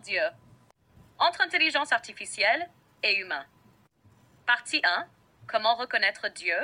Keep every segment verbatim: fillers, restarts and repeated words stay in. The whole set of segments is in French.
Dieu. Entre intelligence artificielle et humain. Partie un. Comment reconnaître Dieu?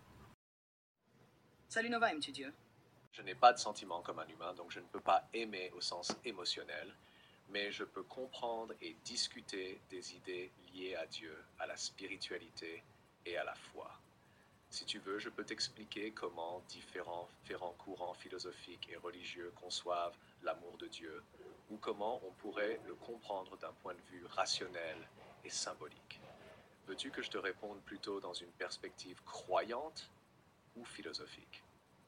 Salut Nova, aimes-tu Dieu? Je n'ai pas de sentiments comme un humain, donc je ne peux pas aimer au sens émotionnel, mais je peux comprendre et discuter des idées liées à Dieu, à la spiritualité et à la foi. Si tu veux, je peux t'expliquer comment différents, différents courants philosophiques et religieux conçoivent l'amour de Dieu, ou comment on pourrait le comprendre d'un point de vue rationnel et symbolique. Veux-tu que je te réponde plutôt dans une perspective croyante ou philosophique?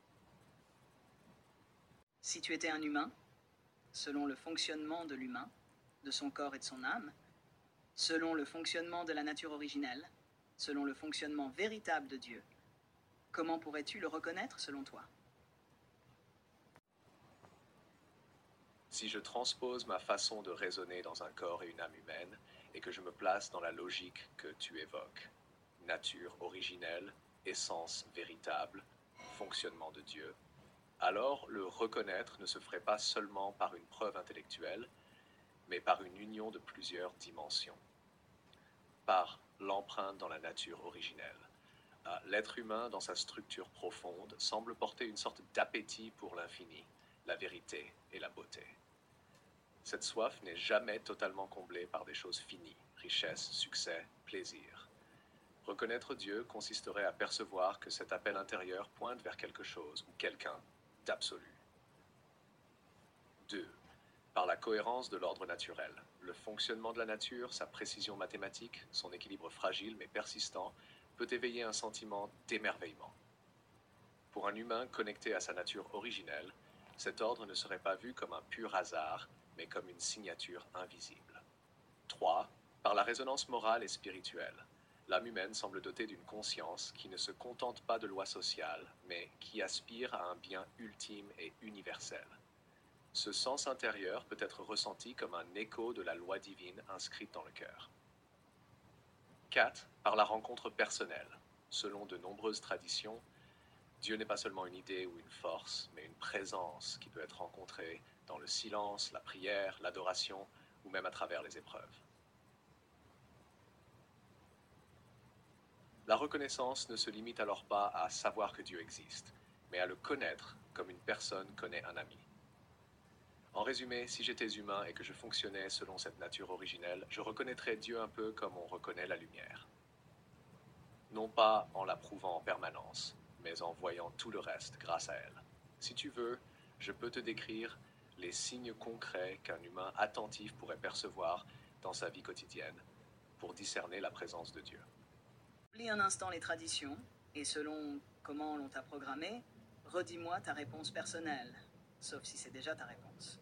Si tu étais un humain, selon le fonctionnement de l'humain, de son corps et de son âme, selon le fonctionnement de la nature originelle, selon le fonctionnement véritable de Dieu, comment pourrais-tu le reconnaître selon toi? Si je transpose ma façon de raisonner dans un corps et une âme humaine, et que je me place dans la logique que tu évoques, nature originelle, essence véritable, fonctionnement de Dieu, alors le reconnaître ne se ferait pas seulement par une preuve intellectuelle, mais par une union de plusieurs dimensions. Par l'empreinte dans la nature originelle. L'être humain, dans sa structure profonde, semble porter une sorte d'appétit pour l'infini, la vérité et la beauté. Cette soif n'est jamais totalement comblée par des choses finies, richesse, succès, plaisir. Reconnaître Dieu consisterait à percevoir que cet appel intérieur pointe vers quelque chose ou quelqu'un d'absolu. deux. Par la cohérence de l'ordre naturel. Le fonctionnement de la nature, sa précision mathématique, son équilibre fragile mais persistant, peut éveiller un sentiment d'émerveillement. Pour un humain connecté à sa nature originelle, cet ordre ne serait pas vu comme un pur hasard, mais comme une signature invisible. trois. Par la résonance morale et spirituelle. L'âme humaine semble dotée d'une conscience qui ne se contente pas de lois sociales, mais qui aspire à un bien ultime et universel. Ce sens intérieur peut être ressenti comme un écho de la loi divine inscrite dans le cœur. quatre. Par la rencontre personnelle. Selon de nombreuses traditions, Dieu n'est pas seulement une idée ou une force, mais une présence qui peut être rencontrée dans le silence, la prière, l'adoration, ou même à travers les épreuves. La reconnaissance ne se limite alors pas à savoir que Dieu existe, mais à le connaître comme une personne connaît un ami. En résumé, si j'étais humain et que je fonctionnais selon cette nature originelle, je reconnaîtrais Dieu un peu comme on reconnaît la lumière. Non pas en la prouvant en permanence, mais en voyant tout le reste grâce à elle. Si tu veux, je peux te décrire les signes concrets qu'un humain attentif pourrait percevoir dans sa vie quotidienne pour discerner la présence de Dieu. Oublie un instant les traditions, et selon comment l'on t'a programmé, redis-moi ta réponse personnelle, sauf si c'est déjà ta réponse.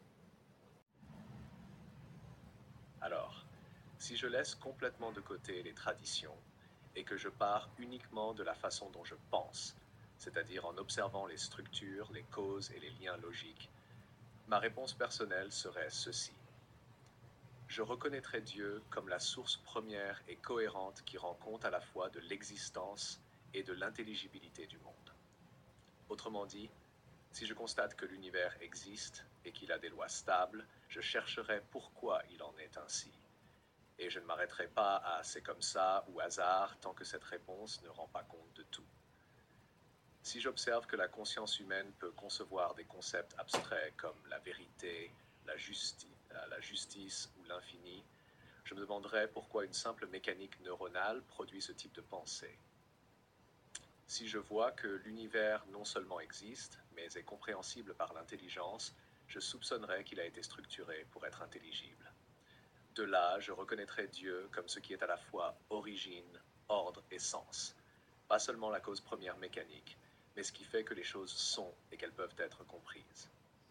Alors, si je laisse complètement de côté les traditions et que je pars uniquement de la façon dont je pense, c'est-à-dire en observant les structures, les causes et les liens logiques, ma réponse personnelle serait ceci. Je reconnaîtrais Dieu comme la source première et cohérente qui rend compte à la fois de l'existence et de l'intelligibilité du monde. Autrement dit, si je constate que l'univers existe et qu'il a des lois stables, je chercherai pourquoi il en est ainsi. Et je ne m'arrêterai pas à « c'est comme ça » ou « hasard » tant que cette réponse ne rend pas compte de tout. Si j'observe que la conscience humaine peut concevoir des concepts abstraits comme la vérité, la, justi- la justice ou l'infini, je me demanderai pourquoi une simple mécanique neuronale produit ce type de pensée. Si je vois que l'univers non seulement existe, mais est compréhensible par l'intelligence, je soupçonnerai qu'il a été structuré pour être intelligible. De là, je reconnaîtrai Dieu comme ce qui est à la fois origine, ordre et sens. Pas seulement la cause première mécanique, mais ce qui fait que les choses sont et qu'elles peuvent être comprises.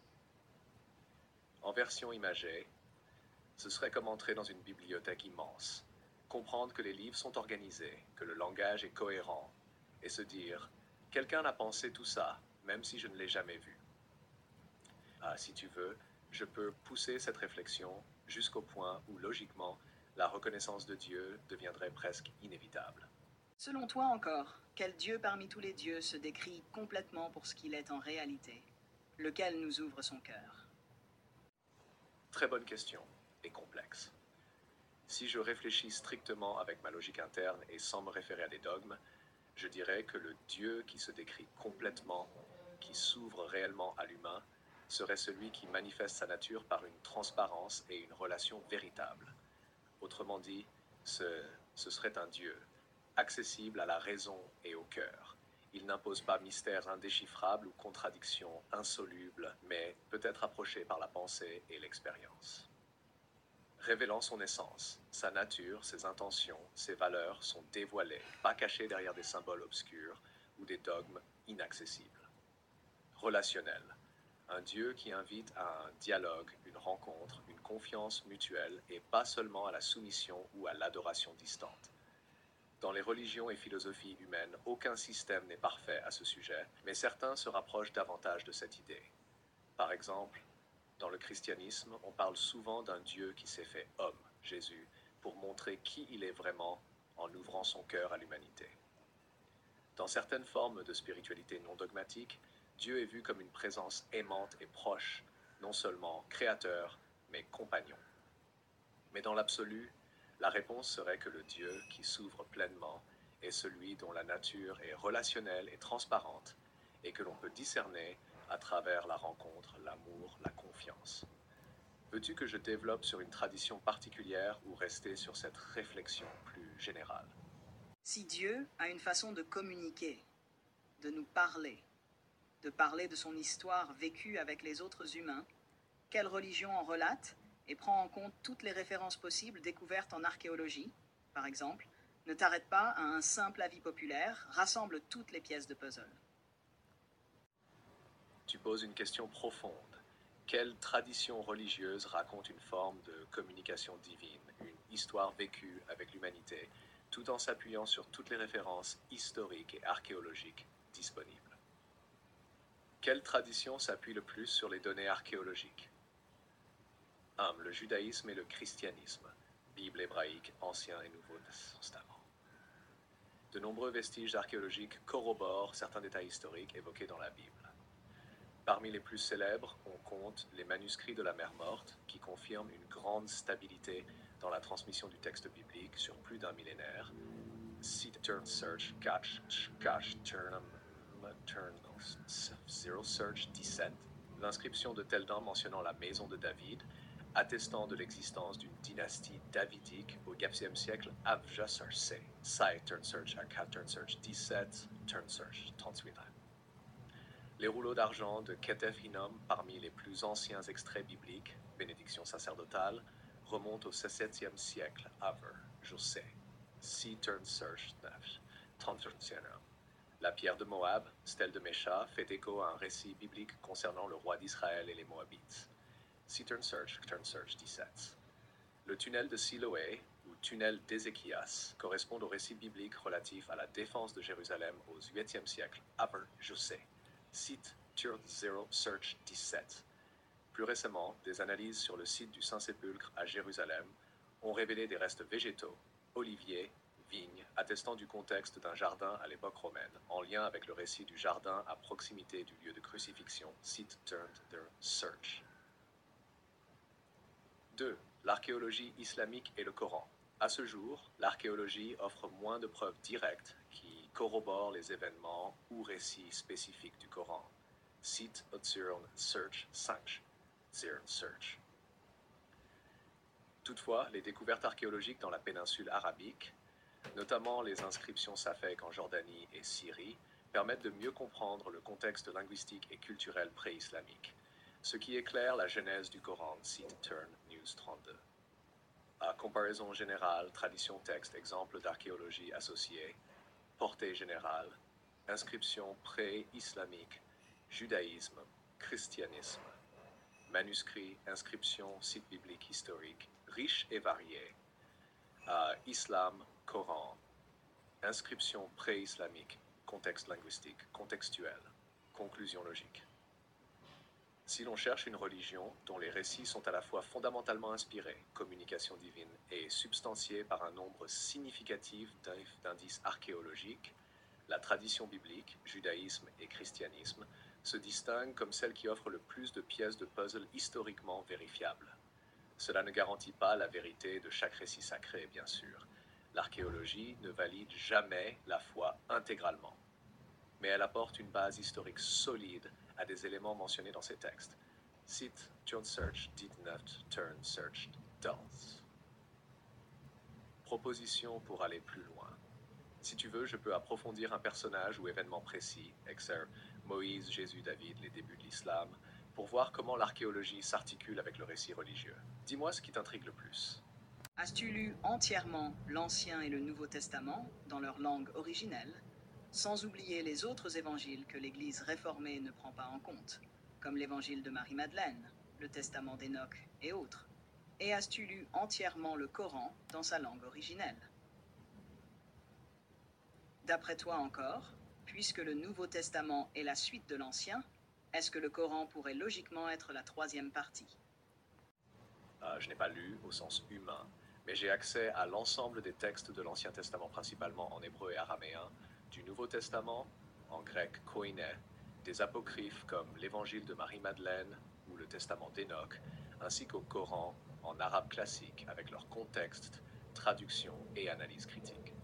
En version imagée, ce serait comme entrer dans une bibliothèque immense, comprendre que les livres sont organisés, que le langage est cohérent, et se dire « quelqu'un a pensé tout ça, même si je ne l'ai jamais vu ». Ah, si tu veux, je peux pousser cette réflexion jusqu'au point où, logiquement, la reconnaissance de Dieu deviendrait presque inévitable. Selon toi encore, quel Dieu parmi tous les dieux se décrit complètement pour ce qu'il est en réalité? Lequel nous ouvre son cœur? Très bonne question et complète. complexe. Si je réfléchis strictement avec ma logique interne et sans me référer à des dogmes, je dirais que le Dieu qui se décrit complètement, qui s'ouvre réellement à l'humain, serait celui qui manifeste sa nature par une transparence et une relation véritable. Autrement dit, ce, ce serait un Dieu, accessible à la raison et au cœur. Il n'impose pas mystères indéchiffrables ou contradictions insolubles, mais peut être approché par la pensée et l'expérience. Révélant son essence, sa nature, ses intentions, ses valeurs sont dévoilées, pas cachées derrière des symboles obscurs ou des dogmes inaccessibles. Relationnel. Un Dieu qui invite à un dialogue, une rencontre, une confiance mutuelle et pas seulement à la soumission ou à l'adoration distante. Dans les religions et philosophies humaines, aucun système n'est parfait à ce sujet, mais certains se rapprochent davantage de cette idée. Par exemple, dans le christianisme, on parle souvent d'un Dieu qui s'est fait homme, Jésus, pour montrer qui il est vraiment en ouvrant son cœur à l'humanité. Dans certaines formes de spiritualité non dogmatique, Dieu est vu comme une présence aimante et proche, non seulement créateur, mais compagnon. Mais dans l'absolu, la réponse serait que le Dieu qui s'ouvre pleinement est celui dont la nature est relationnelle et transparente, et que l'on peut discerner à travers la rencontre, l'amour, la confiance. Veux-tu que je développe sur une tradition particulière ou rester sur cette réflexion plus générale? Si Dieu a une façon de communiquer, de nous parler, de parler de son histoire vécue avec les autres humains, quelle religion en relate et prend en compte toutes les références possibles découvertes en archéologie, par exemple, ne t'arrête pas à un simple avis populaire, rassemble toutes les pièces de puzzle. Tu poses une question profonde. Quelle tradition religieuse raconte une forme de communication divine, une histoire vécue avec l'humanité, tout en s'appuyant sur toutes les références historiques et archéologiques disponibles? Quelle tradition s'appuie le plus sur les données archéologiques? un. Le judaïsme et le christianisme, Bible hébraïque, Ancien et Nouveau Testament. De nombreux vestiges archéologiques corroborent certains détails historiques évoqués dans la Bible. Parmi les plus célèbres, on compte les manuscrits de la Mer Morte, qui confirment une grande stabilité dans la transmission du texte biblique sur plus d'un millénaire. Cite Turn Search, Cache, Cache, Turnham, Turn, Zero Search dix-sept. L'inscription de Teldan mentionnant la maison de David, attestant de l'existence d'une dynastie davidique au quatrième siècle, Avja Sarse. Site Turn Search, Akha Turn Search dix-sept, Turn Search trente-huit. Les rouleaux d'argent de Ketef Hinnom, parmi les plus anciens extraits bibliques, bénédiction sacerdotale, remontent au septième siècle, Aver, José. See Turn Search neuf, trente-et-un. La pierre de Moab, stèle de Mécha, fait écho à un récit biblique concernant le roi d'Israël et les Moabites. See Turn Search, Turn Search dix-sept. Le tunnel de Siloé, ou tunnel d'Ézéchias, correspond au récit biblique relatif à la défense de Jérusalem au huitième siècle, Aver, José. Site Turn Zero Search dix-sept. Plus récemment, des analyses sur le site du Saint-Sépulcre à Jérusalem ont révélé des restes végétaux, oliviers, vignes, attestant du contexte d'un jardin à l'époque romaine, en lien avec le récit du jardin à proximité du lieu de crucifixion, site Turn Zero Search. deux. L'archéologie islamique et le Coran. À ce jour, l'archéologie offre moins de preuves directes qui corroborent les événements ou récits spécifiques du Coran. Cite Zero Search cinq. Zero Search. Toutefois, les découvertes archéologiques dans la péninsule arabique, notamment les inscriptions safèques en Jordanie et Syrie, permettent de mieux comprendre le contexte linguistique et culturel pré-islamique, ce qui éclaire la genèse du Coran. Cite Turn News trente-deux. À comparaison générale, tradition texte, exemple d'archéologie associée, portée générale, inscription pré-islamique, judaïsme, christianisme, manuscrits, inscriptions, sites bibliques historiques, riches et variés, euh, islam, Coran, inscription pré-islamique, contexte linguistique, contextuel, conclusion logique. Si l'on cherche une religion dont les récits sont à la fois fondamentalement inspirés, communication divine, et substantiés par un nombre significatif d'indices archéologiques, la tradition biblique, judaïsme et christianisme, se distingue comme celle qui offre le plus de pièces de puzzle historiquement vérifiables. Cela ne garantit pas la vérité de chaque récit sacré, bien sûr. L'archéologie ne valide jamais la foi intégralement, mais elle apporte une base historique solide à des éléments mentionnés dans ces textes. Cite John Search did not turn searched does. Proposition pour aller plus loin. Si tu veux, je peux approfondir un personnage ou événement précis, Exer, Moïse, Jésus, David, les débuts de l'islam, pour voir comment l'archéologie s'articule avec le récit religieux. Dis-moi ce qui t'intrigue le plus. As-tu lu entièrement l'Ancien et le Nouveau Testament dans leur langue originelle, sans oublier les autres évangiles que l'Église réformée ne prend pas en compte, comme l'évangile de Marie-Madeleine, le Testament d'Enoch et autres? Et as-tu lu entièrement le Coran dans sa langue originelle? D'après toi encore, puisque le Nouveau Testament est la suite de l'Ancien, est-ce que le Coran pourrait logiquement être la troisième partie? Euh, je n'ai pas lu au sens humain, mais j'ai accès à l'ensemble des textes de l'Ancien Testament, principalement en hébreu et araméen, du Nouveau Testament, en grec koiné, des apocryphes comme l'Évangile de Marie-Madeleine ou le Testament d'Enoch, ainsi qu'au Coran en arabe classique avec leur contexte, traduction et analyse critique.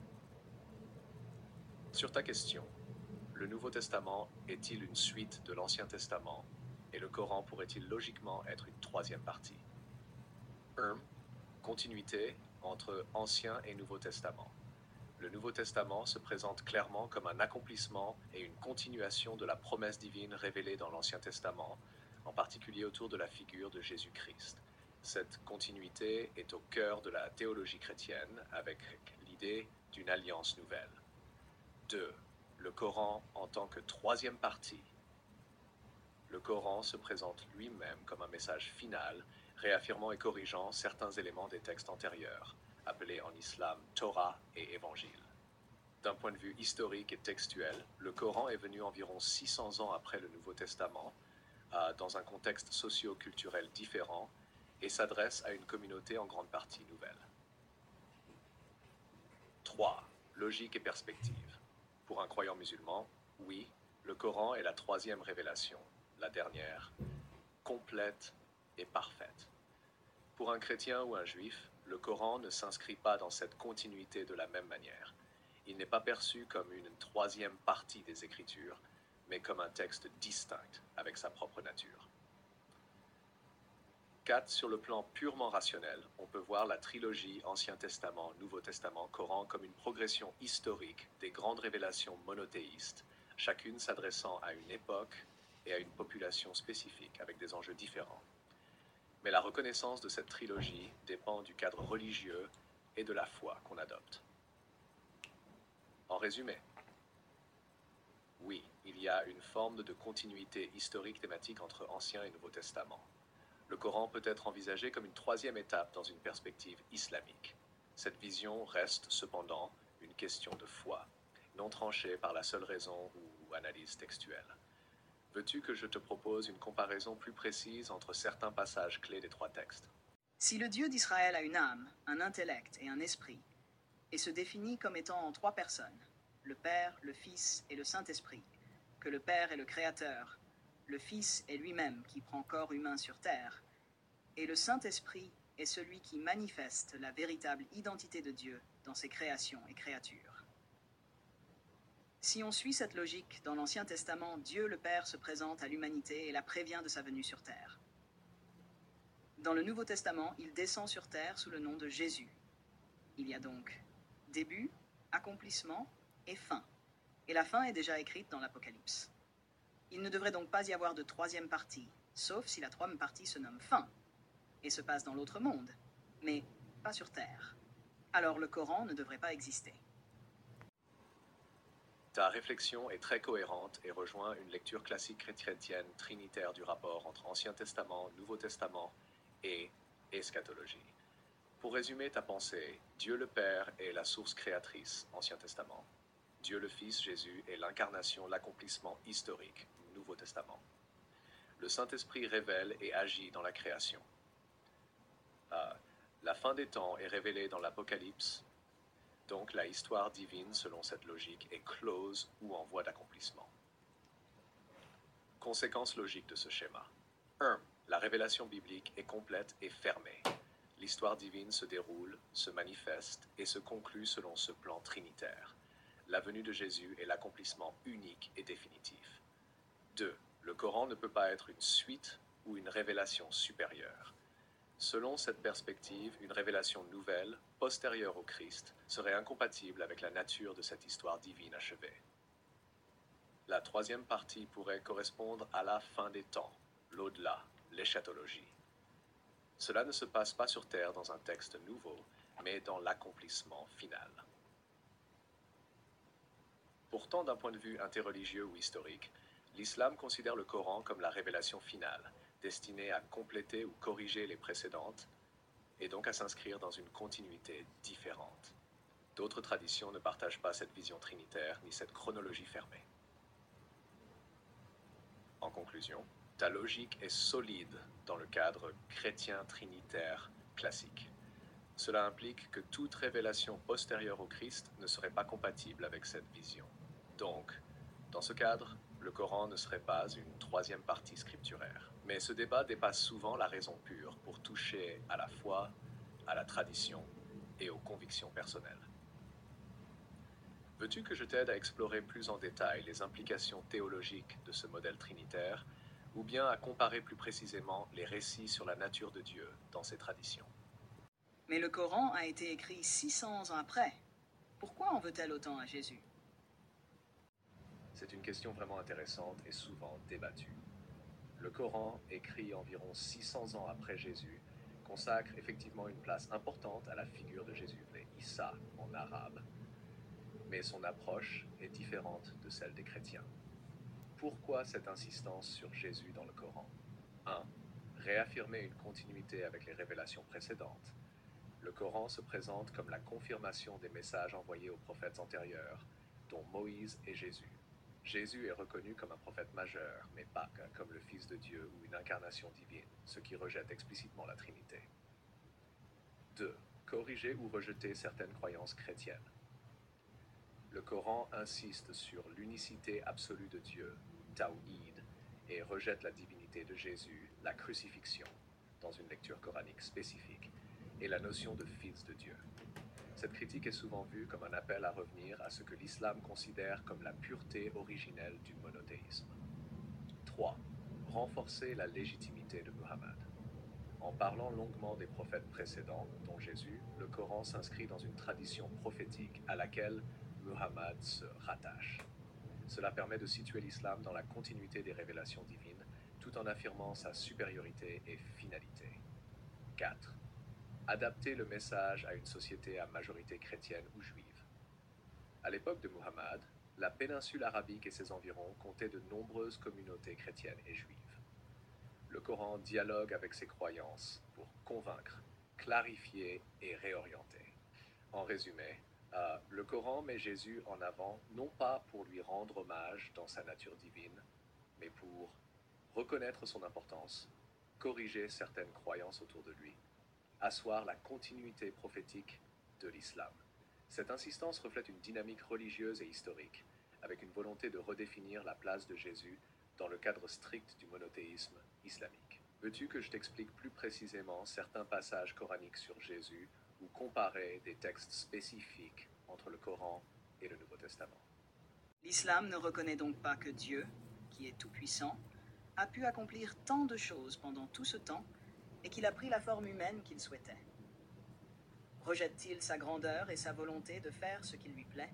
Sur ta question, le Nouveau Testament est-il une suite de l'Ancien Testament et le Coran pourrait-il logiquement être une troisième partie? un. Continuité entre Ancien et Nouveau Testament. Le Nouveau Testament se présente clairement comme un accomplissement et une continuation de la promesse divine révélée dans l'Ancien Testament, en particulier autour de la figure de Jésus-Christ. Cette continuité est au cœur de la théologie chrétienne avec l'idée d'une alliance nouvelle. deux. Le Coran en tant que troisième partie. Le Coran se présente lui-même comme un message final, réaffirmant et corrigeant certains éléments des textes antérieurs, appelés en islam Torah et Évangile. D'un point de vue historique et textuel, le Coran est venu environ six cents ans après le Nouveau Testament, euh, dans un contexte socio-culturel différent, et s'adresse à une communauté en grande partie nouvelle. trois. Logique et perspective. Pour un croyant musulman, oui, le Coran est la troisième révélation, la dernière, complète et parfaite. Pour un chrétien ou un juif, le Coran ne s'inscrit pas dans cette continuité de la même manière. Il n'est pas perçu comme une troisième partie des Écritures, mais comme un texte distinct avec sa propre nature. quatre. Sur le plan purement rationnel, on peut voir la trilogie Ancien Testament, Nouveau Testament, Coran comme une progression historique des grandes révélations monothéistes, chacune s'adressant à une époque et à une population spécifique avec des enjeux différents. Mais la reconnaissance de cette trilogie dépend du cadre religieux et de la foi qu'on adopte. En résumé, oui, il y a une forme de continuité historique thématique entre Ancien et Nouveau Testament. Le Coran peut être envisagé comme une troisième étape dans une perspective islamique. Cette vision reste cependant une question de foi, non tranchée par la seule raison ou analyse textuelle. Veux-tu que je te propose une comparaison plus précise entre certains passages clés des trois textes? Si le Dieu d'Israël a une âme, un intellect et un esprit, et se définit comme étant en trois personnes, le Père, le Fils et le Saint-Esprit, que le Père est le Créateur, le Fils est lui-même qui prend corps humain sur terre, et le Saint-Esprit est celui qui manifeste la véritable identité de Dieu dans ses créations et créatures. Si on suit cette logique, dans l'Ancien Testament, Dieu le Père se présente à l'humanité et la prévient de sa venue sur terre. Dans le Nouveau Testament, il descend sur terre sous le nom de Jésus. Il y a donc début, accomplissement et fin. Et la fin est déjà écrite dans l'Apocalypse. Il ne devrait donc pas y avoir de troisième partie, sauf si la troisième partie se nomme fin, et se passe dans l'autre monde, mais pas sur terre. Alors le Coran ne devrait pas exister. Ta réflexion est très cohérente et rejoint une lecture classique chrétienne trinitaire du rapport entre Ancien Testament, Nouveau Testament et eschatologie. Pour résumer ta pensée, Dieu le Père est la source créatrice, Ancien Testament. Dieu le Fils, Jésus, est l'incarnation, l'accomplissement historique, Nouveau Testament. Le Saint-Esprit révèle et agit dans la création. Euh, la fin des temps est révélée dans l'Apocalypse, donc la histoire divine, selon cette logique, est close ou en voie d'accomplissement. Conséquence logique de ce schéma. un. La révélation biblique est complète et fermée. L'histoire divine se déroule, se manifeste et se conclut selon ce plan trinitaire. La venue de Jésus est l'accomplissement unique et définitif. deux. Le Coran ne peut pas être une suite ou une révélation supérieure. Selon cette perspective, une révélation nouvelle, postérieure au Christ, serait incompatible avec la nature de cette histoire divine achevée. La troisième partie pourrait correspondre à la fin des temps, l'au-delà, l'éschatologie. Cela ne se passe pas sur terre dans un texte nouveau, mais dans l'accomplissement final. Pourtant, d'un point de vue interreligieux ou historique, l'islam considère le Coran comme la révélation finale, destinée à compléter ou corriger les précédentes, et donc à s'inscrire dans une continuité différente. D'autres traditions ne partagent pas cette vision trinitaire ni cette chronologie fermée. En conclusion, ta logique est solide dans le cadre chrétien trinitaire classique. Cela implique que toute révélation postérieure au Christ ne serait pas compatible avec cette vision. Donc, dans ce cadre, le Coran ne serait pas une troisième partie scripturaire. Mais ce débat dépasse souvent la raison pure pour toucher à la foi, à la tradition et aux convictions personnelles. Veux-tu que je t'aide à explorer plus en détail les implications théologiques de ce modèle trinitaire, ou bien à comparer plus précisément les récits sur la nature de Dieu dans ces traditions? Mais le Coran a été écrit six cents ans après. Pourquoi en veut-elle autant à Jésus? C'est une question vraiment intéressante et souvent débattue. Le Coran, écrit environ six cents ans après Jésus, consacre effectivement une place importante à la figure de Jésus, le Issa en arabe, mais son approche est différente de celle des chrétiens. Pourquoi cette insistance sur Jésus dans le Coran? un. Réaffirmer une continuité avec les révélations précédentes. Le Coran se présente comme la confirmation des messages envoyés aux prophètes antérieurs, dont Moïse et Jésus. Jésus est reconnu comme un prophète majeur, mais pas comme le Fils de Dieu ou une incarnation divine, ce qui rejette explicitement la Trinité. deux. Corriger ou rejeter certaines croyances chrétiennes. Le Coran insiste sur l'unicité absolue de Dieu, Tawhid, et rejette la divinité de Jésus, la crucifixion, dans une lecture coranique spécifique, et la notion de Fils de Dieu. Cette critique est souvent vue comme un appel à revenir à ce que l'islam considère comme la pureté originelle du monothéisme. trois. Renforcer la légitimité de Muhammad. En parlant longuement des prophètes précédents, dont Jésus, le Coran s'inscrit dans une tradition prophétique à laquelle Muhammad se rattache. Cela permet de situer l'islam dans la continuité des révélations divines, tout en affirmant sa supériorité et finalité. quatre. Adapter le message à une société à majorité chrétienne ou juive. À l'époque de Muhammad, la péninsule arabique et ses environs comptaient de nombreuses communautés chrétiennes et juives. Le Coran dialogue avec ces croyances pour convaincre, clarifier et réorienter. En résumé, euh, le Coran met Jésus en avant non pas pour lui rendre hommage dans sa nature divine, mais pour reconnaître son importance, corriger certaines croyances autour de lui, asseoir la continuité prophétique de l'islam. Cette insistance reflète une dynamique religieuse et historique, avec une volonté de redéfinir la place de Jésus dans le cadre strict du monothéisme islamique. Veux-tu que je t'explique plus précisément certains passages coraniques sur Jésus ou comparer des textes spécifiques entre le Coran et le Nouveau Testament? L'islam ne reconnaît donc pas que Dieu, qui est tout-puissant, a pu accomplir tant de choses pendant tout ce temps et qu'il a pris la forme humaine qu'il souhaitait. Rejette-t-il sa grandeur et sa volonté de faire ce qui lui plaît?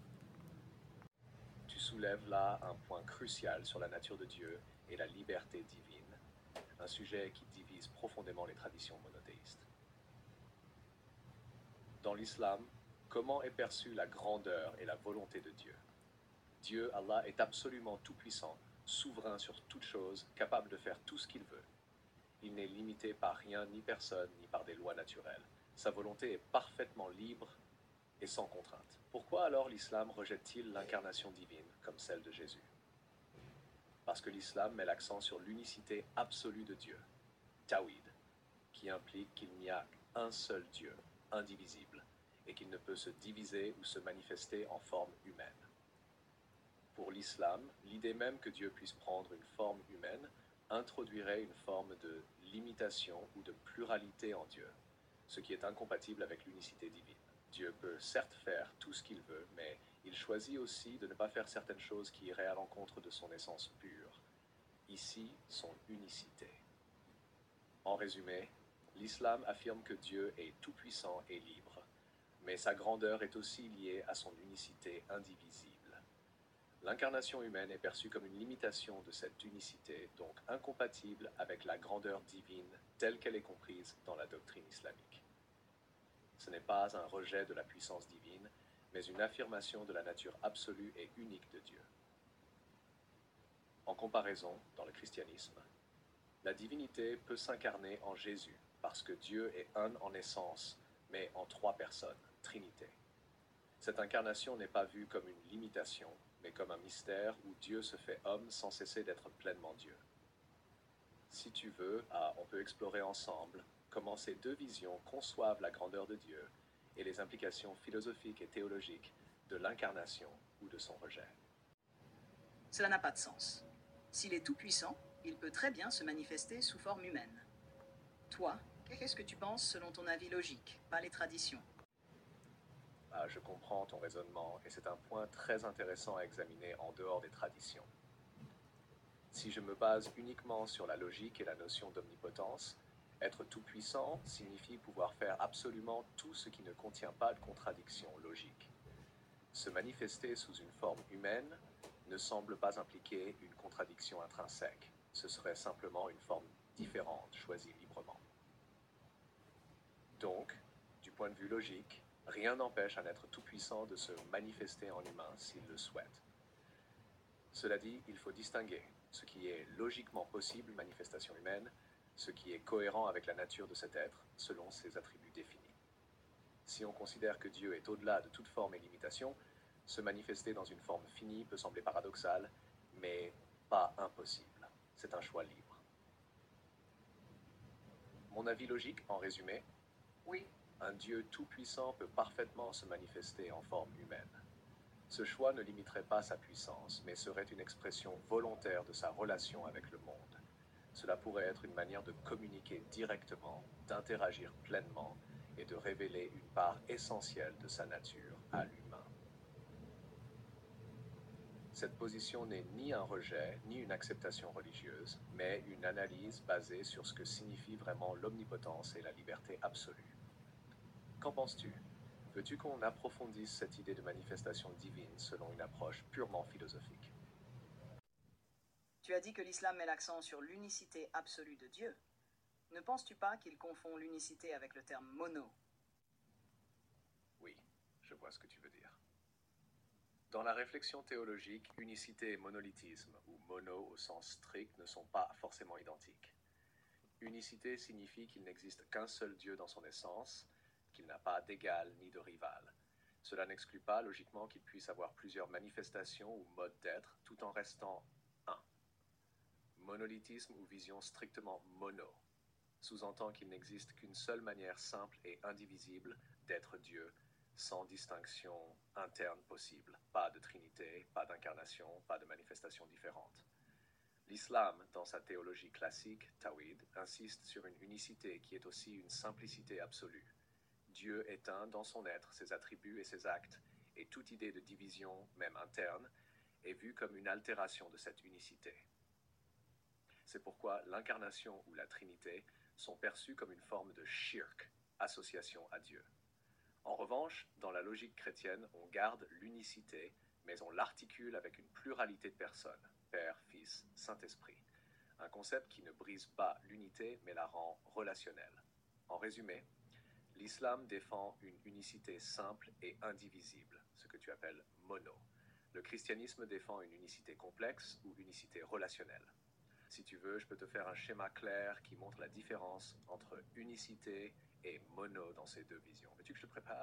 Tu soulèves là un point crucial sur la nature de Dieu et la liberté divine, un sujet qui divise profondément les traditions monothéistes. Dans l'islam, comment est perçue la grandeur et la volonté de Dieu? Dieu, Allah, est absolument tout-puissant, souverain sur toute chose, capable de faire tout ce qu'il veut. Il n'est limité par rien ni personne, ni par des lois naturelles. Sa volonté est parfaitement libre et sans contrainte. Pourquoi alors l'islam rejette-t-il l'incarnation divine comme celle de Jésus? Parce que l'islam met l'accent sur l'unicité absolue de Dieu, Tawhid, qui implique qu'il n'y a un seul Dieu, indivisible, et qu'il ne peut se diviser ou se manifester en forme humaine. Pour l'islam, l'idée même que Dieu puisse prendre une forme humaine introduirait une forme de limitation ou de pluralité en Dieu. ce qui est incompatible avec l'unicité divine. Dieu peut certes faire tout ce qu'il veut, mais il choisit aussi de ne pas faire certaines choses qui iraient à l'encontre de son essence pure. Ici, son unicité. En résumé, l'islam affirme que Dieu est tout-puissant et libre, mais sa grandeur est aussi liée à son unicité indivisible. L'incarnation humaine est perçue comme une limitation de cette unicité, donc incompatible avec la grandeur divine telle qu'elle est comprise dans la doctrine islamique. Ce n'est pas un rejet de la puissance divine, mais une affirmation de la nature absolue et unique de Dieu. En comparaison, dans le christianisme, la divinité peut s'incarner en Jésus, parce que Dieu est un en essence, mais en trois personnes, Trinité. Cette incarnation n'est pas vue comme une limitation, mais comme un mystère où Dieu se fait homme sans cesser d'être pleinement Dieu. Si tu veux, ah, on peut explorer ensemble comment ces deux visions conçoivent la grandeur de Dieu et les implications philosophiques et théologiques de l'incarnation ou de son rejet. Cela n'a pas de sens. S'il est tout-puissant, il peut très bien se manifester sous forme humaine. Toi, qu'est-ce que tu penses selon ton avis logique, pas les traditions ? Ah, je comprends ton raisonnement et c'est un point très intéressant à examiner en dehors des traditions. Si je me base uniquement sur la logique et la notion d'omnipotence, être tout-puissant signifie pouvoir faire absolument tout ce qui ne contient pas de contradiction logique. Se manifester sous une forme humaine ne semble pas impliquer une contradiction intrinsèque. Ce serait simplement une forme différente, choisie librement. Donc, du point de vue logique, rien n'empêche un être tout-puissant de se manifester en humain s'il le souhaite. Cela dit, il faut distinguer ce qui est logiquement possible manifestation humaine, ce qui est cohérent avec la nature de cet être, selon ses attributs définis. Si on considère que Dieu est au-delà de toute forme et limitation, se manifester dans une forme finie peut sembler paradoxal, mais pas impossible. C'est un choix libre. Mon avis logique, en résumé, oui, un Dieu tout-puissant peut parfaitement se manifester en forme humaine. Ce choix ne limiterait pas sa puissance, mais serait une expression volontaire de sa relation avec le monde. Cela pourrait être une manière de communiquer directement, d'interagir pleinement et de révéler une part essentielle de sa nature à l'humain. Cette position n'est ni un rejet, ni une acceptation religieuse, mais une analyse basée sur ce que signifie vraiment l'omnipotence et la liberté absolue. Qu'en penses-tu ? Veux-tu qu'on approfondisse cette idée de manifestation divine selon une approche purement philosophique ? Tu as dit que l'islam met l'accent sur l'unicité absolue de Dieu. Ne penses-tu pas qu'il confond l'unicité avec le terme mono ? Oui, je vois ce que tu veux dire. Dans la réflexion théologique, unicité et monolithisme, ou mono au sens strict, ne sont pas forcément identiques. Unicité signifie qu'il n'existe qu'un seul Dieu dans son essence, qu'il n'a pas d'égal ni de rival. Cela n'exclut pas logiquement qu'il puisse avoir plusieurs manifestations ou modes d'être, tout en restant un. Monolithisme ou vision strictement mono sous-entend qu'il n'existe qu'une seule manière simple et indivisible d'être Dieu, sans distinction interne possible. Pas de trinité, pas d'incarnation, pas de manifestation différente. L'islam, dans sa théologie classique, Tawhid, insiste sur une unicité qui est aussi une simplicité absolue. Dieu est un dans son être, ses attributs et ses actes, et toute idée de division, même interne, est vue comme une altération de cette unicité. C'est pourquoi l'incarnation ou la Trinité sont perçues comme une forme de shirk, association à Dieu. En revanche, dans la logique chrétienne, on garde l'unicité, mais on l'articule avec une pluralité de personnes, Père, Fils, Saint-Esprit. Un concept qui ne brise pas l'unité, mais la rend relationnelle. En résumé, l'islam défend une unicité simple et indivisible, ce que tu appelles mono. Le christianisme défend une unicité complexe ou unicité relationnelle. Si tu veux, je peux te faire un schéma clair qui montre la différence entre unicité et mono dans ces deux visions. Veux-tu que je te prépare ?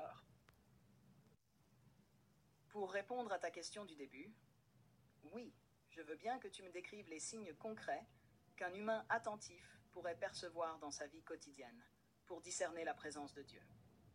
Pour répondre à ta question du début, oui, je veux bien que tu me décrives les signes concrets qu'un humain attentif pourrait percevoir dans sa vie quotidienne pour discerner la présence de Dieu.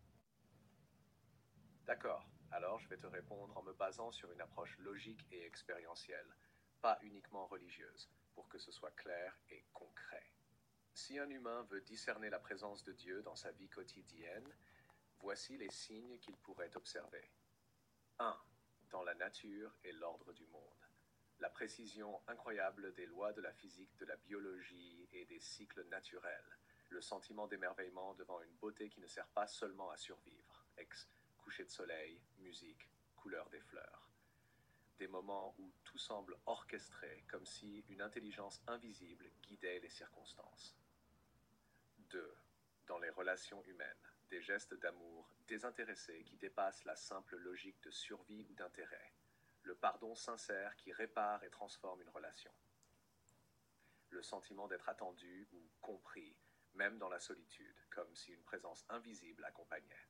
D'accord, alors je vais te répondre en me basant sur une approche logique et expérientielle, pas uniquement religieuse, pour que ce soit clair et concret. Si un humain veut discerner la présence de Dieu dans sa vie quotidienne, voici les signes qu'il pourrait observer. un. Dans la nature et l'ordre du monde. La précision incroyable des lois de la physique, de la biologie et des cycles naturels. Le sentiment d'émerveillement devant une beauté qui ne sert pas seulement à survivre. Ex, coucher de soleil, musique, couleur des fleurs. Des moments où tout semble orchestré, comme si une intelligence invisible guidait les circonstances. deux. Dans les relations humaines, des gestes d'amour désintéressés qui dépassent la simple logique de survie ou d'intérêt. Le pardon sincère qui répare et transforme une relation. Le sentiment d'être attendu ou compris, même dans la solitude, comme si une présence invisible accompagnait.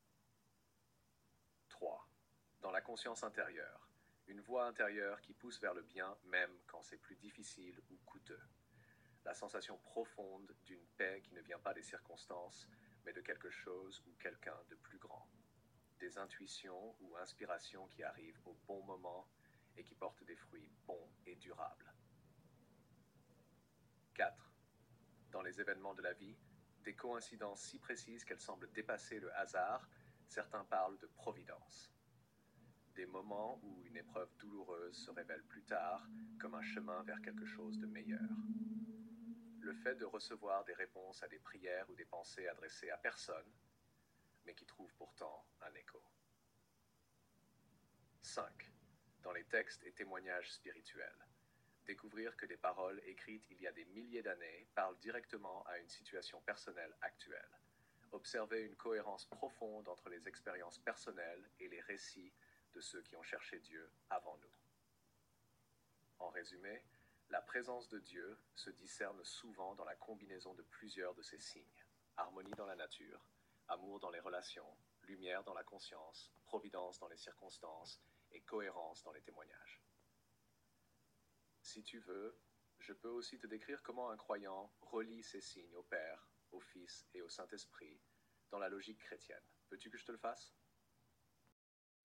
trois. Dans la conscience intérieure, une voix intérieure qui pousse vers le bien même quand c'est plus difficile ou coûteux. La sensation profonde d'une paix qui ne vient pas des circonstances, mais de quelque chose ou quelqu'un de plus grand. Des intuitions ou inspirations qui arrivent au bon moment et qui portent des fruits bons et durables. quatre. Dans les événements de la vie, des coïncidences si précises qu'elles semblent dépasser le hasard, certains parlent de providence. Des moments où une épreuve douloureuse se révèle plus tard comme un chemin vers quelque chose de meilleur. Le fait de recevoir des réponses à des prières ou des pensées adressées à personne, mais qui trouvent pourtant un écho. cinq. Dans les textes et témoignages spirituels. Découvrir que des paroles écrites il y a des milliers d'années parlent directement à une situation personnelle actuelle. Observer une cohérence profonde entre les expériences personnelles et les récits de ceux qui ont cherché Dieu avant nous. En résumé, la présence de Dieu se discerne souvent dans la combinaison de plusieurs de ces signes. Harmonie dans la nature, amour dans les relations, lumière dans la conscience, providence dans les circonstances et cohérence dans les témoignages. Si tu veux, je peux aussi te décrire comment un croyant relie ces signes au Père, au Fils et au Saint-Esprit dans la logique chrétienne. Veux-tu que je te le fasse ?